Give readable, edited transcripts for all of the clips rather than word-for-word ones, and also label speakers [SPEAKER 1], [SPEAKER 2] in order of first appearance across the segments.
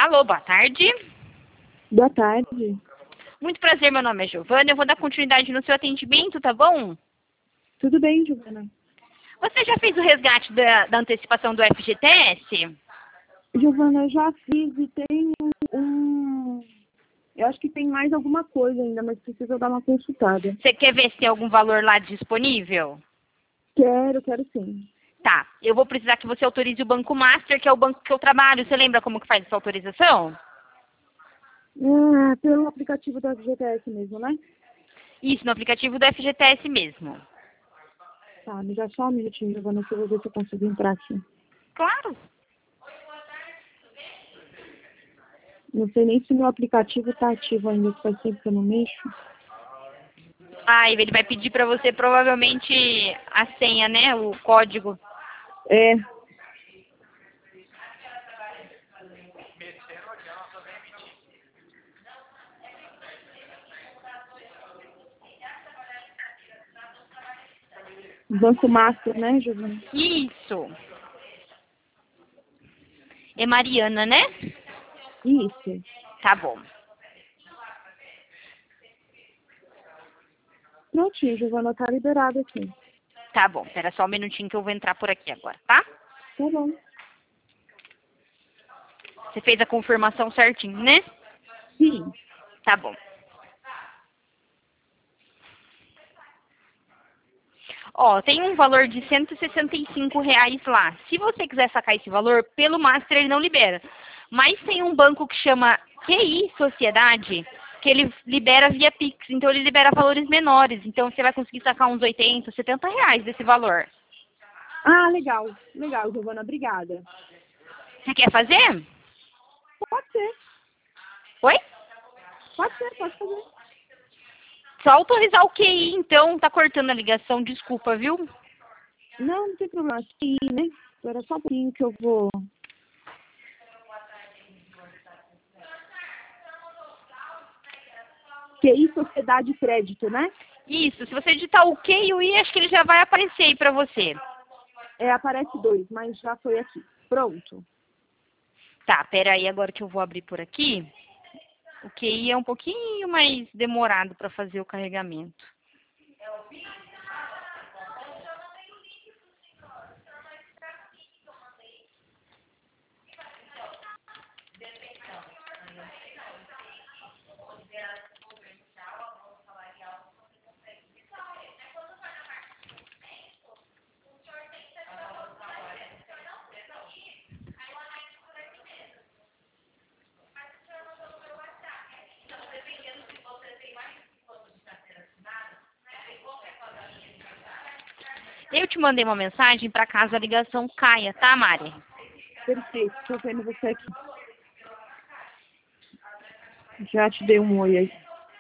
[SPEAKER 1] Alô, boa tarde.
[SPEAKER 2] Boa tarde.
[SPEAKER 1] Muito prazer, meu nome é Giovana. Eu vou dar continuidade no seu atendimento, tá bom?
[SPEAKER 2] Tudo bem, Giovana?
[SPEAKER 1] Você já fez o resgate da antecipação do FGTS?
[SPEAKER 2] Giovana, eu já fiz e tem Eu acho que tem mais alguma coisa ainda, mas precisa dar uma consultada.
[SPEAKER 1] Você quer ver se tem algum valor lá disponível?
[SPEAKER 2] Quero sim.
[SPEAKER 1] Tá, eu vou precisar que você autorize o Banco Master, que é o banco que eu trabalho. Você lembra como que faz essa autorização?
[SPEAKER 2] Pelo aplicativo da FGTS mesmo, né?
[SPEAKER 1] Isso, no aplicativo do FGTS mesmo.
[SPEAKER 2] Tá, me dá só um minutinho, Giovana, que eu vou ver se eu consigo entrar aqui.
[SPEAKER 1] Claro.
[SPEAKER 2] Não sei nem se meu aplicativo tá ativo ainda, que faz tempo que eu não mexo.
[SPEAKER 1] Ah, ele vai pedir pra você provavelmente a senha, né? O código.
[SPEAKER 2] É, Banco Master, né, Giovana?
[SPEAKER 1] Isso. É Mariana, né?
[SPEAKER 2] Isso.
[SPEAKER 1] Tá bom.
[SPEAKER 2] Prontinho, Giovana, tá liberado aqui.
[SPEAKER 1] Tá bom. Espera só um minutinho que eu vou entrar por aqui agora, tá?
[SPEAKER 2] Tá bom.
[SPEAKER 1] Você fez a confirmação certinho, né?
[SPEAKER 2] Sim.
[SPEAKER 1] Tá bom. Ó, tem um valor de R$ 165 lá. Se você quiser sacar esse valor, pelo Master ele não libera. Mas tem um banco que chama QI Sociedade, que ele libera via Pix. Então ele libera valores menores. Então você vai conseguir sacar uns R$ 80, R$ 70 desse valor.
[SPEAKER 2] Ah, legal. Legal, Giovana, obrigada.
[SPEAKER 1] Você quer fazer?
[SPEAKER 2] Pode ser.
[SPEAKER 1] Oi?
[SPEAKER 2] Pode ser, pode fazer.
[SPEAKER 1] Só autorizar o QI, então. Tá cortando a ligação, desculpa, viu?
[SPEAKER 2] Não tem problema. Aqui, né? Espera só um pouquinho que eu vou. QI Sociedade Crédito, né?
[SPEAKER 1] Isso, se você digitar o Q e o I, acho que ele já vai aparecer aí pra você.
[SPEAKER 2] É, aparece 2, mas já foi aqui. Pronto.
[SPEAKER 1] Tá, pera aí agora que eu vou abrir por aqui. O QI é um pouquinho mais demorado para fazer o carregamento. Eu te mandei uma mensagem para caso a ligação caia, tá, Mari?
[SPEAKER 2] Perfeito. Tô vendo você aqui. Já te dei um oi aí.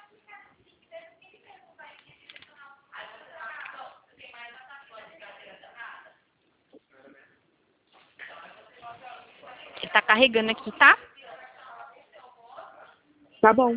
[SPEAKER 1] Ele tá carregando aqui, tá?
[SPEAKER 2] Tá bom.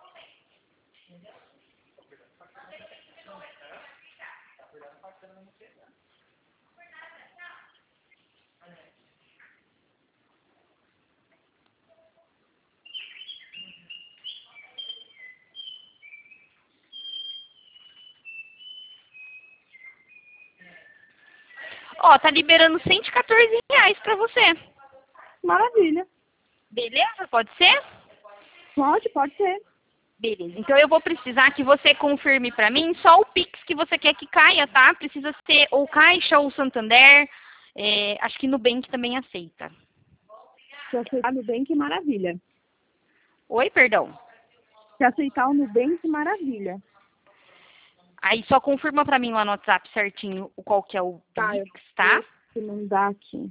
[SPEAKER 1] Ó, tá liberando R$ 114 para você.
[SPEAKER 2] Maravilha.
[SPEAKER 1] Beleza? Pode ser?
[SPEAKER 2] Pode ser.
[SPEAKER 1] Beleza. Então eu vou precisar que você confirme para mim só o Pix que você quer que caia, tá? Precisa ser ou Caixa ou Santander. Acho que Nubank também aceita.
[SPEAKER 2] Se aceitar o Nubank, maravilha.
[SPEAKER 1] Oi, perdão.
[SPEAKER 2] Se aceitar o Nubank, maravilha.
[SPEAKER 1] Aí só confirma pra mim lá no WhatsApp certinho o qual que é o
[SPEAKER 2] Tá, eu
[SPEAKER 1] Pix, tá?
[SPEAKER 2] vou mandar aqui.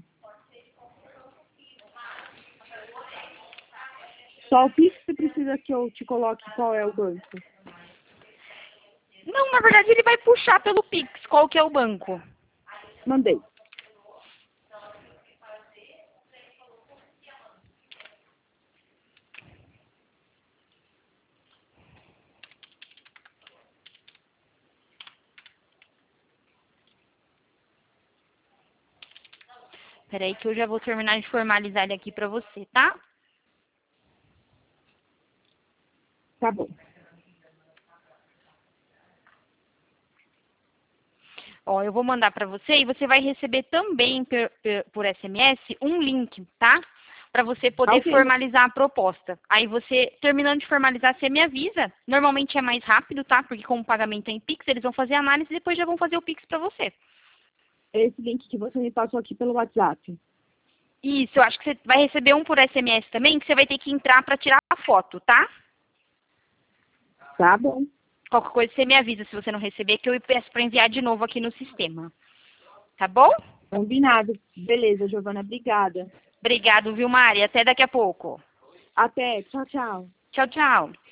[SPEAKER 2] Só o Pix você precisa que eu te coloque qual é o banco.
[SPEAKER 1] Não, na verdade ele vai puxar pelo Pix, qual que é o banco.
[SPEAKER 2] Mandei.
[SPEAKER 1] Peraí que eu já vou terminar de formalizar ele aqui pra você, tá?
[SPEAKER 2] Tá bom.
[SPEAKER 1] Ó, eu vou mandar para você e você vai receber também por SMS um link, tá? Para você poder
[SPEAKER 2] Ok.
[SPEAKER 1] formalizar a proposta. Aí você, terminando de formalizar, você me avisa. Normalmente é mais rápido, tá? Porque como o pagamento é em Pix, eles vão fazer a análise e depois já vão fazer o Pix para você.
[SPEAKER 2] Esse link que você me passou aqui pelo WhatsApp.
[SPEAKER 1] Isso, eu acho que você vai receber um por SMS também, que você vai ter que entrar para tirar a foto, tá?
[SPEAKER 2] Tá bom.
[SPEAKER 1] Qualquer coisa você me avisa se você não receber, que eu peço para enviar de novo aqui no sistema. Tá bom?
[SPEAKER 2] Combinado. Beleza, Giovana. Obrigada.
[SPEAKER 1] Obrigado, viu, Mari? Até daqui a pouco.
[SPEAKER 2] Até. Tchau, tchau.
[SPEAKER 1] Tchau, tchau.